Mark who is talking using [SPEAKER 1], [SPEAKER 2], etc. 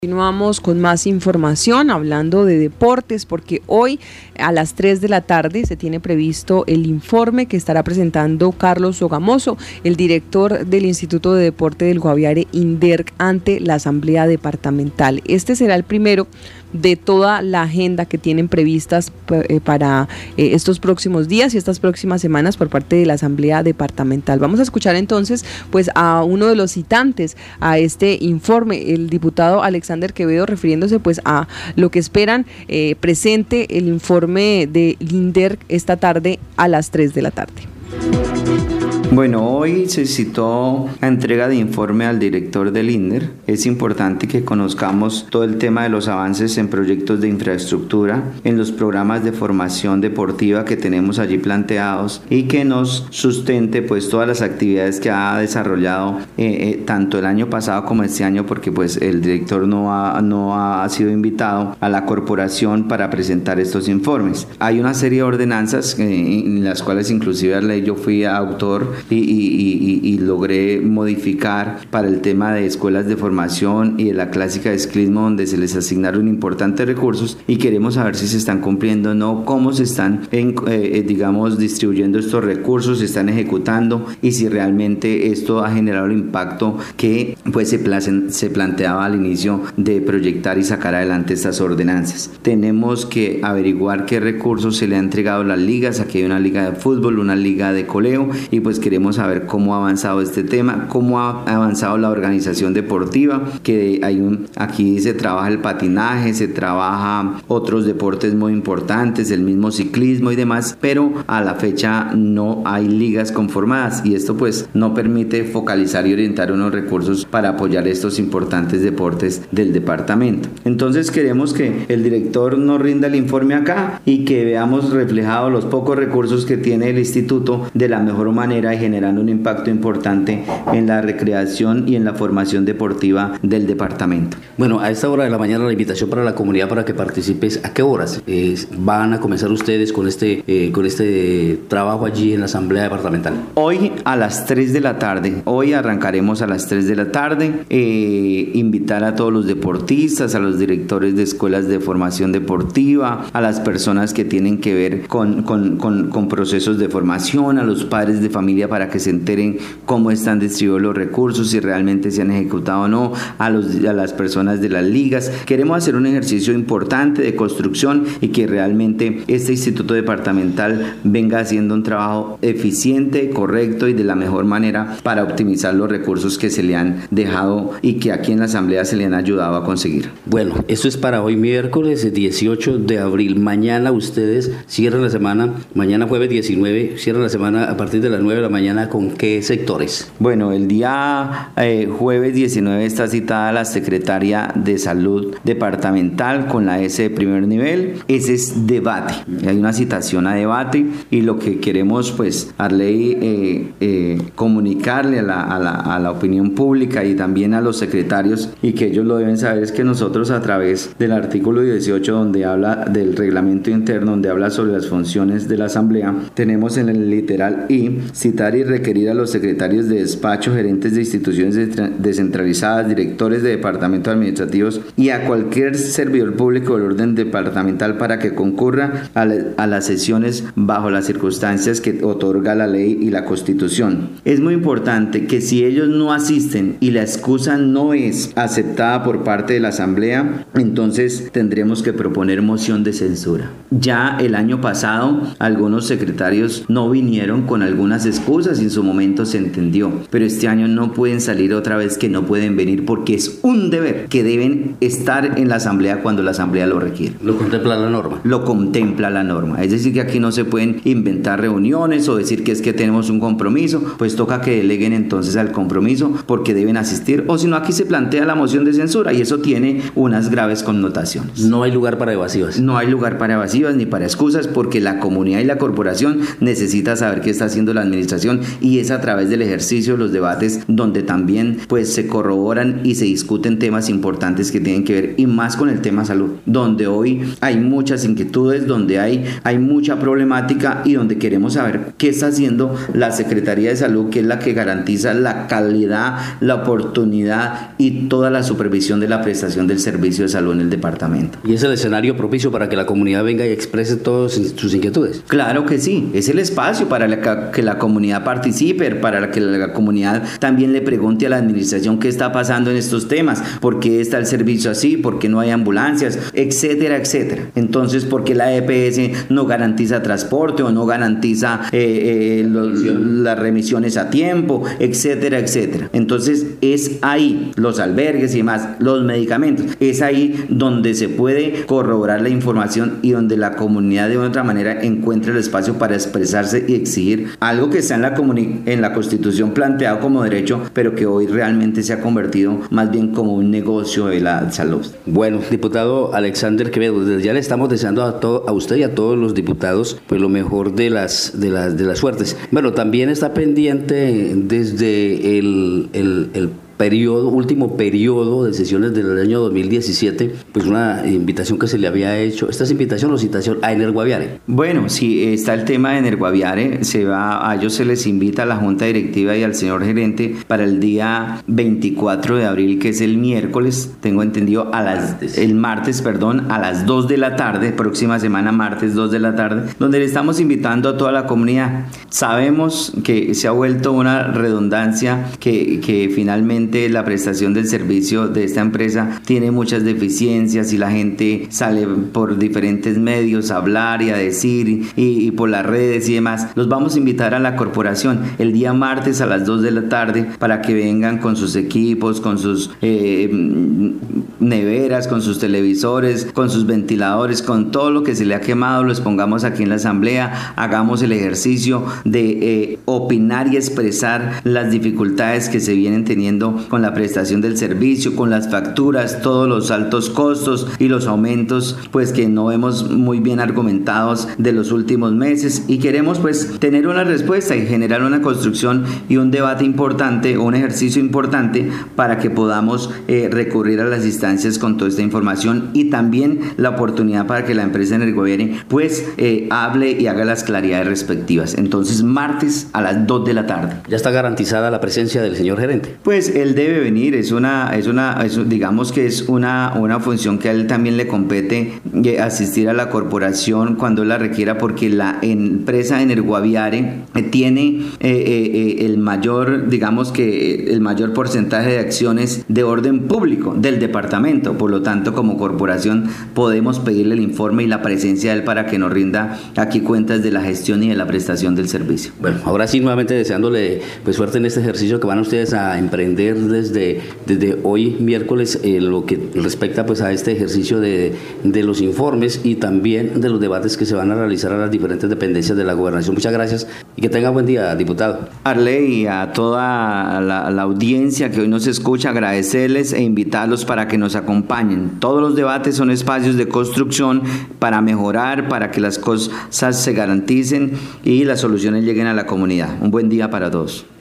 [SPEAKER 1] Continuamos con más información hablando de deportes porque hoy a las 3 de la tarde se tiene previsto el informe que estará presentando Carlos Sogamoso, el director del Instituto de Deporte del Guaviare INDERC ante la Asamblea Departamental. Este será el primero de toda la agenda que tienen previstas para estos próximos días y estas próximas semanas por parte de la Asamblea Departamental. Vamos a escuchar entonces pues a uno de los citantes a este informe, el diputado Alexander Quevedo, refiriéndose pues a lo que esperan presente el informe de INDERC esta tarde a las 3 de la tarde.
[SPEAKER 2] Bueno, hoy se citó la entrega de informe al director del INDERC. Es importante que conozcamos todo el tema de los avances en proyectos de infraestructura, en los programas de formación deportiva que tenemos allí planteados y que nos sustente pues todas las actividades que ha desarrollado tanto el año pasado como este año, porque pues el director no ha sido invitado a la corporación para presentar estos informes. Hay una serie de ordenanzas en las cuales inclusive yo fui autor y logré modificar para el tema de escuelas de formación y de la clásica de ciclismo, donde se les asignaron importantes recursos y queremos saber si se están cumpliendo o no, cómo se están distribuyendo estos recursos, se están ejecutando y si realmente esto ha generado el impacto que pues se planteaba al inicio de proyectar y sacar adelante estas ordenanzas. Tenemos que averiguar qué recursos se le ha entregado a las ligas. Aquí hay una liga de fútbol, una liga de coleo y pues queremos saber cómo ha avanzado este tema, cómo ha avanzado la organización deportiva, que aquí se trabaja el patinaje, se trabaja otros deportes muy importantes, el mismo ciclismo y demás, pero a la fecha no hay ligas conformadas y esto pues no permite focalizar y orientar unos recursos para apoyar estos importantes deportes del departamento. Entonces queremos que el director nos rinda el informe acá y que veamos reflejados los pocos recursos que tiene el instituto de la mejor manera y generando un impacto importante en la recreación y en la formación deportiva del departamento.
[SPEAKER 3] Bueno, a esta hora de la mañana la invitación para la comunidad para que participes. ¿A qué horas van a comenzar ustedes con este trabajo allí en la Asamblea Departamental?
[SPEAKER 2] Hoy a las 3 de la tarde. Hoy arrancaremos a las 3 de la tarde. Invitar a todos los deportistas, a los directores de escuelas de formación deportiva, a las personas que tienen que ver con procesos de formación, a los padres de familia para que se enteren cómo están distribuidos los recursos, si realmente se han ejecutado o no, a las personas de las ligas. Queremos hacer un ejercicio importante de construcción y que realmente este instituto departamental venga haciendo un trabajo eficiente, correcto y de la mejor manera para optimizar los recursos que se le han dejado y que aquí en la asamblea se le han ayudado a conseguir.
[SPEAKER 3] Bueno, esto es para hoy miércoles 18 de abril. Mañana ustedes cierran la semana, mañana jueves 19, cierran la semana a partir de las 9 de la mañana. ¿Con qué sectores?
[SPEAKER 2] Bueno, el día jueves 19 está citada la secretaria de Salud Departamental con la S de primer nivel. Ese es debate. Hay una citación a debate y lo que queremos pues comunicarle a la opinión pública y también a los secretarios y que ellos lo deben saber es que nosotros a través del artículo 18 donde habla del reglamento interno, donde habla sobre las funciones de la asamblea, tenemos en el literal I citar y requerir a los secretarios de despacho, gerentes de instituciones descentralizadas, directores de departamentos administrativos y a cualquier servidor público del orden departamental para que concurra a las sesiones bajo las circunstancias que otorga la ley y la Constitución. Es muy importante que si ellos no asisten y la excusa no es aceptada por parte de la asamblea, entonces tendremos que proponer moción de censura. Ya el año pasado algunos secretarios no vinieron con algunas excusas y en su momento se entendió, pero este año no pueden salir otra vez que no pueden venir porque es un deber que deben estar en la asamblea cuando la asamblea lo requiere.
[SPEAKER 3] ¿Lo contempla la norma?
[SPEAKER 2] Lo contempla la norma, es decir que aquí no se pueden inventar reuniones o decir que es que tenemos un compromiso, pues toca que deleguen entonces al compromiso porque deben asistir o si no aquí se plantea la moción de censura y eso tiene unas graves connotaciones.
[SPEAKER 3] No hay lugar para evasivas.
[SPEAKER 2] No hay lugar para evasivas ni para excusas porque la comunidad y la corporación necesita saber qué está haciendo la administración prestación, y es a través del ejercicio de los debates donde también pues se corroboran y se discuten temas importantes que tienen que ver, y más con el tema salud, donde hoy hay muchas inquietudes, donde hay mucha problemática y donde queremos saber qué está haciendo la Secretaría de Salud, que es la que garantiza la calidad, la oportunidad y toda la supervisión de la prestación del servicio de salud en el departamento.
[SPEAKER 3] ¿Y es el escenario propicio para que la comunidad venga y exprese todas sus inquietudes?
[SPEAKER 2] Claro que sí, es el espacio para que la comunidad participe, para que la comunidad también le pregunte a la administración qué está pasando en estos temas, por qué está el servicio así, por qué no hay ambulancias, etcétera, etcétera. Entonces, ¿por qué la EPS no garantiza transporte o no garantiza las remisiones a tiempo, etcétera, etcétera? Entonces, es ahí, los albergues y demás, los medicamentos, es ahí donde se puede corroborar la información y donde la comunidad de otra manera encuentra el espacio para expresarse y exigir algo que está en la Constitución planteado como derecho, pero que hoy realmente se ha convertido más bien como un negocio de la salud.
[SPEAKER 3] Bueno, diputado Alexander Quevedo, desde ya le estamos deseando a usted y a todos los diputados pues lo mejor de las suertes. Bueno, también está pendiente desde el último periodo de sesiones del año 2017, pues una invitación que se le había hecho. ¿Esta es invitación o citación a Energuaviare?
[SPEAKER 2] Bueno, sí, está el tema de Energuaviare. A ellos se les invita a la Junta Directiva y al señor gerente para el día 24 de abril, que es el miércoles, tengo entendido, el martes, a las 2 de la tarde, próxima semana, martes 2 de la tarde, donde le estamos invitando a toda la comunidad. Sabemos que se ha vuelto una redundancia que finalmente la prestación del servicio de esta empresa tiene muchas deficiencias y la gente sale por diferentes medios a hablar y a decir y por las redes y demás. Los vamos a invitar a la corporación el día martes a las 2 de la tarde para que vengan con sus equipos, con sus neveras, con sus televisores, con sus ventiladores, con todo lo que se le ha quemado, lo expongamos aquí en la asamblea, hagamos el ejercicio de opinar y expresar las dificultades que se vienen teniendo con la prestación del servicio, con las facturas, todos los altos costos y los aumentos pues que no vemos muy bien argumentados de los últimos meses, y queremos pues tener una respuesta y generar una construcción y un debate importante, un ejercicio importante para que podamos recurrir a las instancias con toda esta información, y también la oportunidad para que la empresa Energuaviare pues hable y haga las claridades respectivas. Entonces, martes a las 2 de la tarde.
[SPEAKER 3] ¿Ya está garantizada la presencia del señor gerente?
[SPEAKER 2] Pues él debe venir, digamos que es una función que a él también le compete, asistir a la corporación cuando la requiera, porque la empresa Energuaviare tiene el mayor porcentaje de acciones de orden público del departamento. Por lo tanto, como corporación podemos pedirle el informe y la presencia de él para que nos rinda aquí cuentas de la gestión y de la prestación del servicio.
[SPEAKER 3] Bueno, ahora sí, nuevamente deseándole pues suerte en este ejercicio que van ustedes a emprender desde hoy miércoles, lo que respecta pues a este ejercicio de los informes y también de los debates que se van a realizar a las diferentes dependencias de la gobernación. Muchas gracias y que tenga buen día, diputado.
[SPEAKER 2] Arley, y a toda la audiencia que hoy nos escucha, agradecerles e invitarlos para que nos acompañen. Todos los debates son espacios de construcción para mejorar, para que las cosas se garanticen y las soluciones lleguen a la comunidad. Un buen día para todos.